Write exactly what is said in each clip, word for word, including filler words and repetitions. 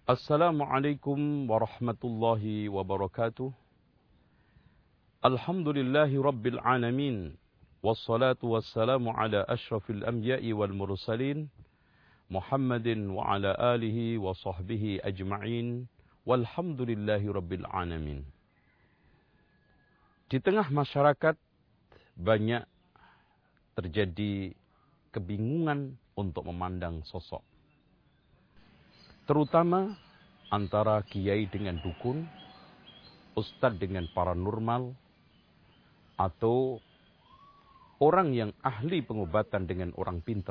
Assalamualaikum warahmatullahi wabarakatuh. Alhamdulillahi rabbil alamin. Wassalatu wassalamu ala ashrafil anbiya'i wal mursalin. Muhammadin wa ala alihi wa sahbihi ajma'in. Walhamdulillahi rabbil alamin. Di tengah masyarakat banyak terjadi kebingungan untuk memandang sosok. Terutama antara kiai dengan dukun, ustadz dengan paranormal, atau orang yang ahli pengobatan dengan orang pinter.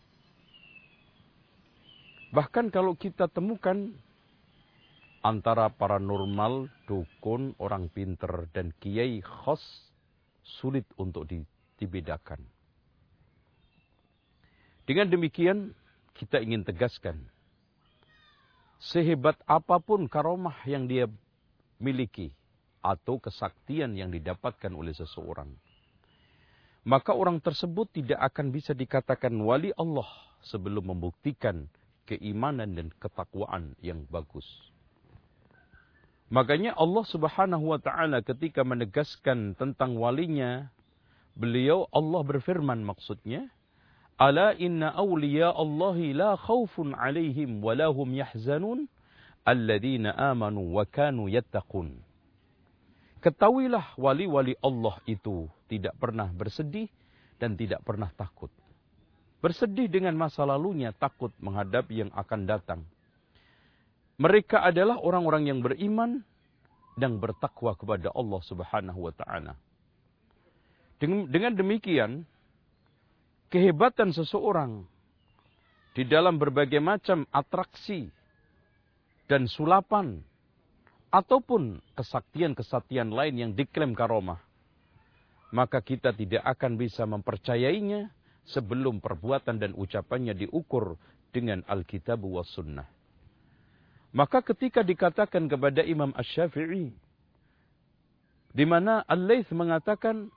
Bahkan kalau kita temukan antara paranormal, dukun, orang pinter, dan kiai khos, sulit untuk dibedakan. Dengan demikian, kita ingin tegaskan, sehebat apapun karomah yang dia miliki atau kesaktian yang didapatkan oleh seseorang, maka orang tersebut tidak akan bisa dikatakan wali Allah sebelum membuktikan keimanan dan ketakwaan yang bagus. Makanya Allah Subhanahu wa taala ketika menegaskan tentang walinya, beliau Allah berfirman maksudnya, Ala inna awliya Allahi la khawfun alaihim wa lahum yahzanun alladhina amanu wa kanu yattaqun. Ketahuilah wali-wali Allah itu tidak pernah bersedih dan tidak pernah takut. Bersedih dengan masa lalunya, takut menghadapi yang akan datang. Mereka adalah orang-orang yang beriman dan bertakwa kepada Allah Subhanahu wa taala. Dengan demikian, kehebatan seseorang di dalam berbagai macam atraksi dan sulapan ataupun kesaktian-kesaktian lain yang diklaim karomah, maka kita tidak akan bisa mempercayainya sebelum perbuatan dan ucapannya diukur dengan Alkitab wa Sunnah. Maka ketika dikatakan kepada Imam Asy-Syafi'i, di mana Al-Laits mengatakan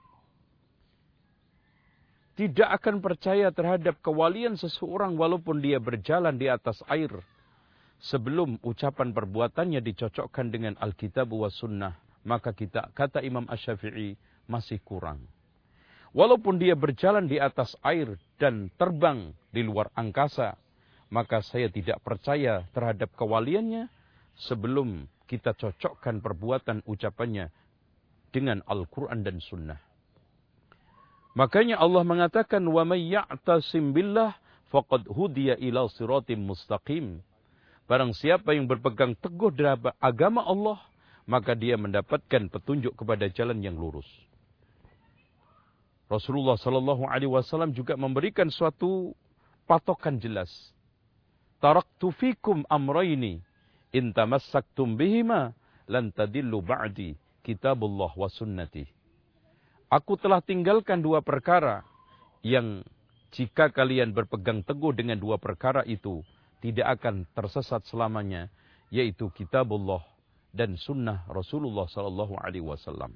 tidak akan percaya terhadap kewalian seseorang walaupun dia berjalan di atas air sebelum ucapan perbuatannya dicocokkan dengan Alkitab wa Sunnah, maka kita, kata Imam Asy-Syafi'i, masih kurang. Walaupun dia berjalan di atas air dan terbang di luar angkasa, maka saya tidak percaya terhadap kewaliannya sebelum kita cocokkan perbuatan ucapannya dengan Al-Quran dan Sunnah. Makanya Allah mengatakan, wa may ya'tasim billah faqad hudiya ila siratim mustaqim. Barang siapa yang berpegang teguh terhadap agama Allah, maka dia mendapatkan petunjuk kepada jalan yang lurus. Rasulullah sallallahu alaihi wasallam juga memberikan suatu patokan jelas. Taraktu fikum amrayni in tamassaktum bihima lan tadillu ba'di kitabullah wa sunnati. Aku telah tinggalkan dua perkara yang jika kalian berpegang teguh dengan dua perkara itu, tidak akan tersesat selamanya, yaitu kitabullah dan sunnah Rasulullah sallallahu alaihi wasallam.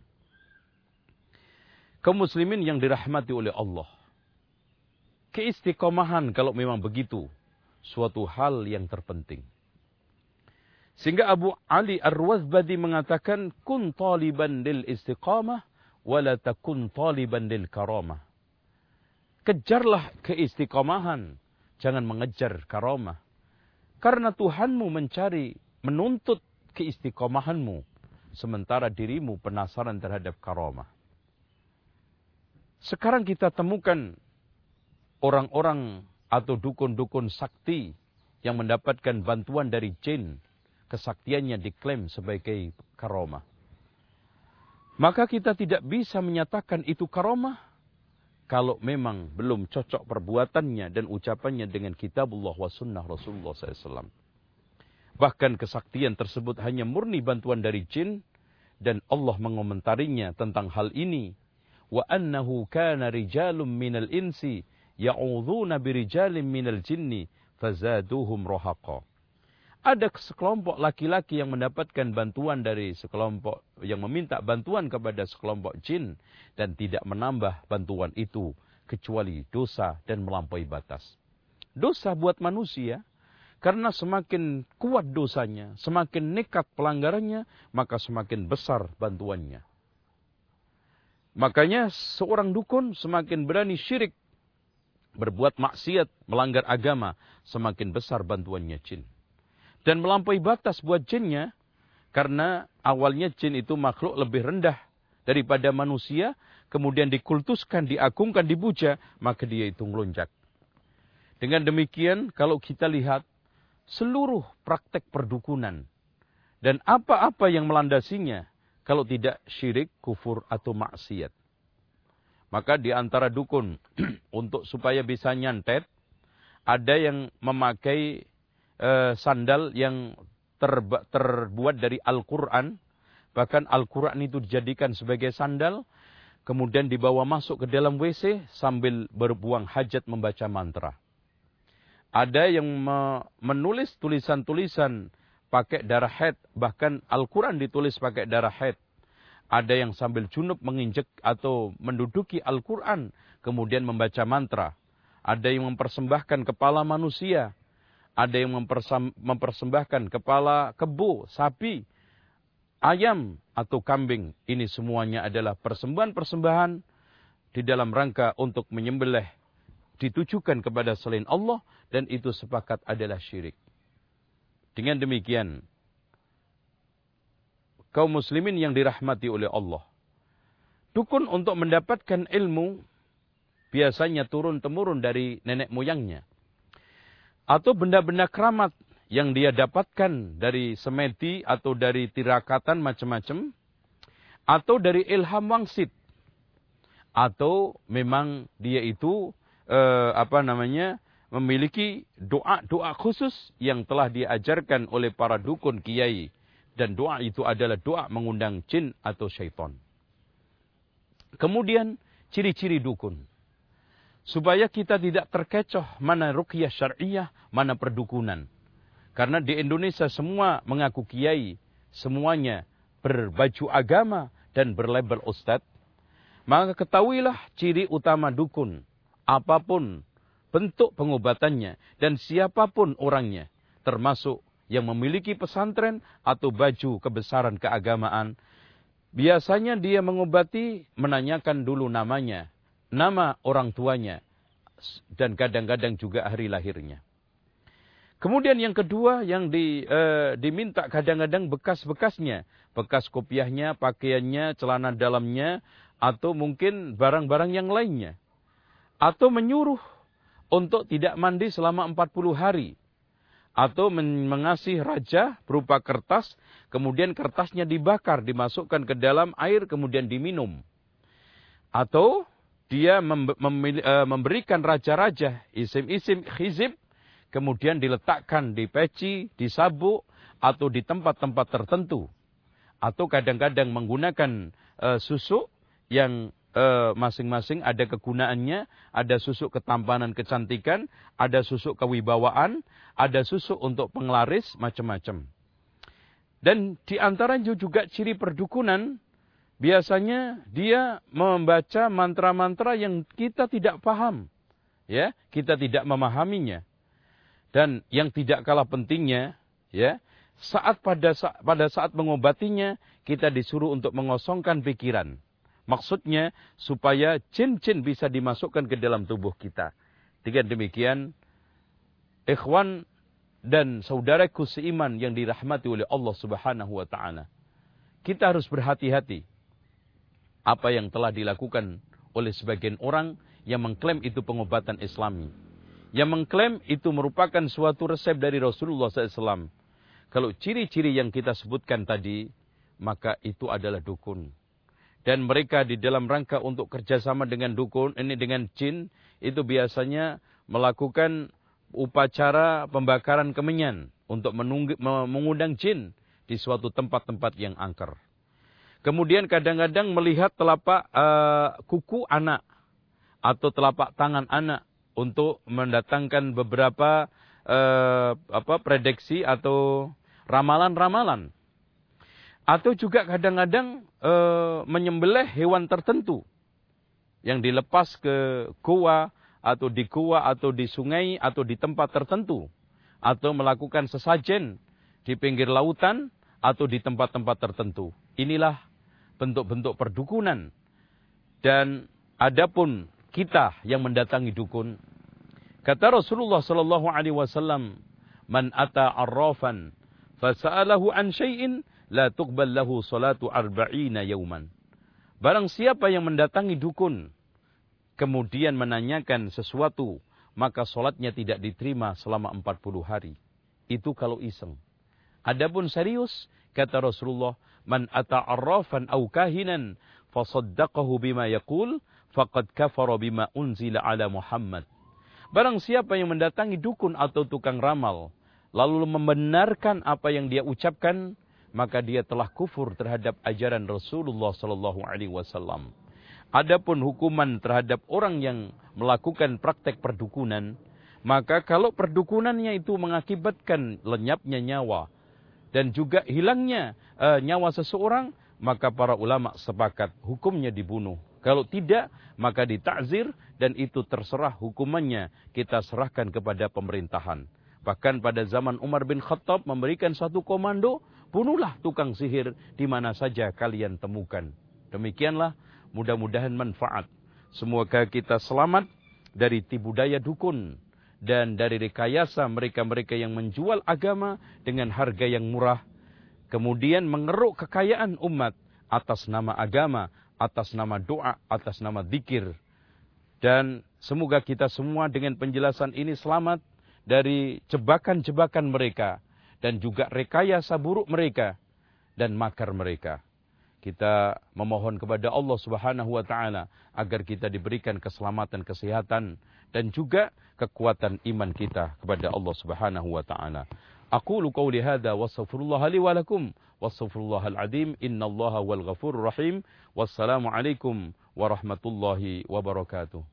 Kaum muslimin yang dirahmati oleh Allah, keistiqomahan kalau memang begitu, suatu hal yang terpenting. Sehingga Abu Ali Ar-Rawazbadi mengatakan, kun taliban lil istiqamah, wala takun taliban lil karamah. Kejarlah keistiqomahan, jangan mengejar karamah. Karena Tuhanmu mencari, menuntut keistiqomahanmu, sementara dirimu penasaran terhadap karamah. Sekarang kita temukan orang-orang atau dukun-dukun sakti yang mendapatkan bantuan dari jin, kesaktiannya diklaim sebagai karamah. Maka kita tidak bisa menyatakan itu karamah kalau memang belum cocok perbuatannya dan ucapannya dengan kitabullah wa sunnah Rasulullah sallallahu alaihi wasallam. Bahkan kesaktian tersebut hanya murni bantuan dari jin, dan Allah mengomentarinya tentang hal ini. Wa annahu kana rijalun minal insi ya'udzuuna birijalin minal jinni fazaduhum rahaqa. Ada sekelompok laki-laki yang mendapatkan bantuan dari sekelompok, yang meminta bantuan kepada sekelompok jin, dan tidak menambah bantuan itu kecuali dosa dan melampaui batas. Dosa buat manusia, Karena semakin kuat dosanya, semakin nekat pelanggarannya, maka semakin besar bantuannya. Makanya seorang dukun semakin berani syirik, berbuat maksiat, melanggar agama, semakin besar bantuannya jin. Dan melampaui batas buat jinnya, karena awalnya jin itu makhluk lebih rendah daripada manusia, kemudian dikultuskan, diagungkan, dipuja, maka dia itu melonjak. Dengan demikian, kalau kita lihat seluruh praktek perdukunan dan apa-apa yang melandasinya, kalau tidak syirik, kufur, atau maksiat. Maka di antara dukun, untuk supaya bisa nyantet, ada yang memakai e, sandal yang terba, terbuat dari Al-Quran. Bahkan Al-Quran itu dijadikan sebagai sandal, kemudian dibawa masuk ke dalam W C sambil berbuang hajat membaca mantra. Ada yang me, menulis tulisan-tulisan pakai darah haid, bahkan Al-Quran ditulis pakai darah haid. Ada yang sambil junub menginjek atau menduduki Al-Quran, kemudian membaca mantra. Ada yang mempersembahkan kepala manusia. Ada yang mempersembahkan kepala kebo, sapi, ayam, atau kambing. Ini semuanya adalah persembahan-persembahan di dalam rangka untuk menyembelih, ditujukan kepada selain Allah, dan itu sepakat adalah syirik. Dengan demikian, kaum muslimin yang dirahmati oleh Allah, dukun untuk mendapatkan ilmu biasanya turun-temurun dari nenek moyangnya. Atau benda-benda keramat yang dia dapatkan dari semedi atau dari tirakatan macam-macam. Atau dari ilham wangsit. Atau memang dia itu eh, apa namanya memiliki doa-doa khusus yang telah diajarkan oleh para dukun kiai. Dan doa itu adalah doa mengundang jin atau syaitan. Kemudian ciri-ciri dukun. Supaya kita tidak terkecoh mana ruqyah syar'iyah, mana perdukunan. Karena di Indonesia semua mengaku kiai. Semuanya berbaju agama dan berlabel ustadz. Maka ketahuilah ciri utama dukun. Apapun bentuk pengobatannya dan siapapun orangnya. Termasuk yang memiliki pesantren atau baju kebesaran keagamaan. Biasanya dia mengobati, menanyakan dulu namanya, nama orang tuanya, dan kadang-kadang juga hari lahirnya. Kemudian yang kedua yang di, eh, diminta kadang-kadang bekas-bekasnya. Bekas kopiahnya, pakaiannya, celana dalamnya, atau mungkin barang-barang yang lainnya. Atau menyuruh untuk tidak mandi selama empat puluh hari. Atau mengasih raja berupa kertas, kemudian kertasnya dibakar, dimasukkan ke dalam air, kemudian diminum. Atau dia memberikan raja-raja, isim-isim, khizib, kemudian diletakkan di peci, di sabuk, atau di tempat-tempat tertentu. Atau kadang-kadang menggunakan uh, susuk yang uh, masing-masing ada kegunaannya. Ada susuk ketampanan kecantikan, ada susuk kewibawaan, ada susuk untuk penglaris, macam-macam. Dan di antaranya juga ciri perdukunan, biasanya dia membaca mantra-mantra yang kita tidak paham. Ya, kita tidak memahaminya. Dan yang tidak kalah pentingnya, ya, saat pada saat, pada saat mengobatinya, kita disuruh untuk mengosongkan pikiran. Maksudnya, supaya jin-jin bisa dimasukkan ke dalam tubuh kita. Dengan demikian, ikhwan dan saudaraku seiman yang dirahmati oleh Allah Subhanahu wa Ta'ala, kita harus berhati-hati. Apa yang telah dilakukan oleh sebagian orang yang mengklaim itu pengobatan Islami. Yang mengklaim itu merupakan suatu resep dari Rasulullah shallallahu alaihi wasallam. Kalau ciri-ciri yang kita sebutkan tadi, maka itu adalah dukun. Dan mereka di dalam rangka untuk kerjasama dengan dukun, ini dengan jin, itu biasanya melakukan upacara pembakaran kemenyan untuk menunggu, mengundang jin di suatu tempat-tempat yang angker. Kemudian kadang-kadang melihat telapak uh, kuku anak atau telapak tangan anak untuk mendatangkan beberapa uh, apa prediksi atau ramalan-ramalan. Atau juga kadang-kadang uh, menyembelih hewan tertentu yang dilepas ke goa atau di goa atau di sungai atau di tempat tertentu. atau melakukan sesajen di pinggir lautan atau di tempat-tempat tertentu. Inilah bentuk-bentuk perdukunan. Dan adapun kita yang mendatangi dukun, kata Rasulullah sallallahu alaihi wasallam, "Man ata arrafan fasa'alahu an syai'in la tuqbal lahu salatu arba'ina yauman." Barang siapa yang mendatangi dukun kemudian menanyakan sesuatu, maka salatnya tidak diterima selama empat puluh hari. Itu kalau iseng. Adapun serius, kata Rasulullah, "Man ata arrafan aw kahinan fasaddaqahu bima yaqul faqad kafara bima unzila ala Muhammad." Barang siapa yang mendatangi dukun atau tukang ramal, lalu membenarkan apa yang dia ucapkan, maka dia telah kufur terhadap ajaran Rasulullah sallallahu alaihi wasallam. Adapun hukuman terhadap orang yang melakukan praktek perdukunan, maka kalau perdukunannya itu mengakibatkan lenyapnya nyawa dan juga hilangnya e, nyawa seseorang, maka para ulama sepakat hukumnya dibunuh. Kalau tidak, maka ditakzir dan itu terserah hukumannya. Kita serahkan kepada pemerintahan. Bahkan pada zaman Umar bin Khattab memberikan satu komando, bunuhlah tukang sihir di mana saja kalian temukan. Demikianlah, mudah-mudahan manfaat. Semoga kita selamat dari tipu daya dukun dan dari rekayasa mereka-mereka yang menjual agama dengan harga yang murah, kemudian mengeruk kekayaan umat atas nama agama, atas nama doa, atas nama zikir. Dan semoga kita semua dengan penjelasan ini selamat dari jebakan-jebakan mereka dan juga rekayasa buruk mereka dan makar mereka. Kita memohon kepada Allah Subhanahu wa taala agar kita diberikan keselamatan, kesehatan dan juga kekuatan iman kita kepada Allah Subhanahu wa taala. Aqulu qawli hadza wa astaghfirullah li wa lakum wastaghfirullahal azim innallaha wal ghafurur rahim. Wassalamu alaikum warahmatullahi wabarakatuh.